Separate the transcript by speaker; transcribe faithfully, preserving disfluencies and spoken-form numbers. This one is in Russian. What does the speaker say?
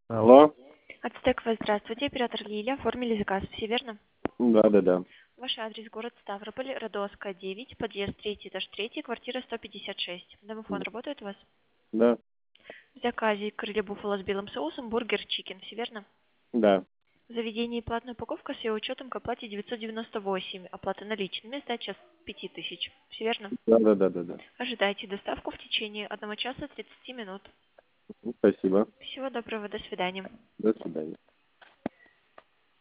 Speaker 1: Алло.
Speaker 2: Ацтеква, здравствуйте. Оператор Лилия. Оформили заказ. Все верно?
Speaker 1: Да, да, да.
Speaker 2: Ваш адрес город Ставрополь, Родоская, девять, подъезд третий, этаж третий, квартира сто пятьдесят шесть. Домофон работает у вас?
Speaker 1: Да,
Speaker 2: В заказе крылья буффало с белым соусом, бургер, чикен. Все верно?
Speaker 1: да.
Speaker 2: В заведении платная упаковка с ее учетом к оплате девятьсот девяносто восемь. Оплата наличными, сдача пять тысяч. Все верно?
Speaker 1: Да, да, да, да, да.
Speaker 2: Ожидайте доставку в течение одного часа тридцати минут.
Speaker 1: Спасибо.
Speaker 2: Всего доброго. До свидания.
Speaker 1: До свидания.